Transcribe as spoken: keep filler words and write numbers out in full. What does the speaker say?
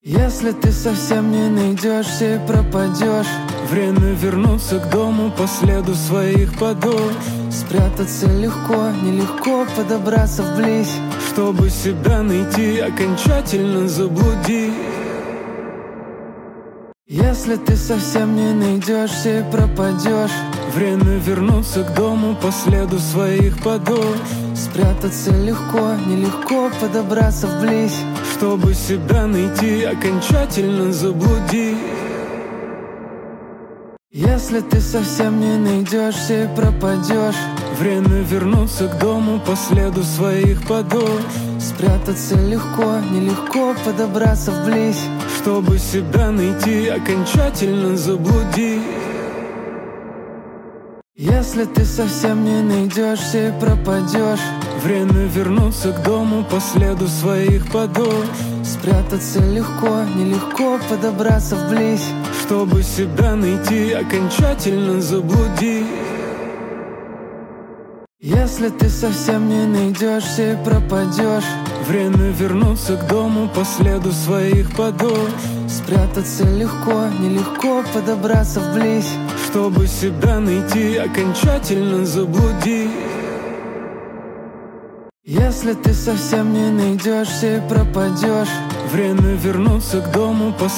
Если ты совсем не найдешься и пропадешь, время вернуться к дому по следу своих подошв. Спрятаться легко, нелегко подобраться вблизь, чтобы себя найти, окончательно заблудить. Если ты совсем не найдешься и пропадешь, время вернуться к дому по следу своих подошв. Спрятаться легко, нелегко подобраться вблизь, чтобы себя найти, окончательно заблудить. Если ты совсем не найдешься и пропадешь, время вернуться к дому по следу своих подошв. Спрятаться легко, нелегко подобраться вблизь, чтобы себя найти, окончательно заблудить. Если ты совсем не найдешься и пропадешь, время вернуться к дому по следу своих подошв. Спрятаться легко, нелегко подобраться вблизь, чтобы себя найти, окончательно заблудить. Если ты совсем не найдешься и пропадешь, время вернуться к дому по следу своих подошв. Спрятаться легко, нелегко подобраться вблизь, чтобы себя найти, окончательно заблудить. Если ты совсем не найдешься и пропадешь, время вернуться к дому по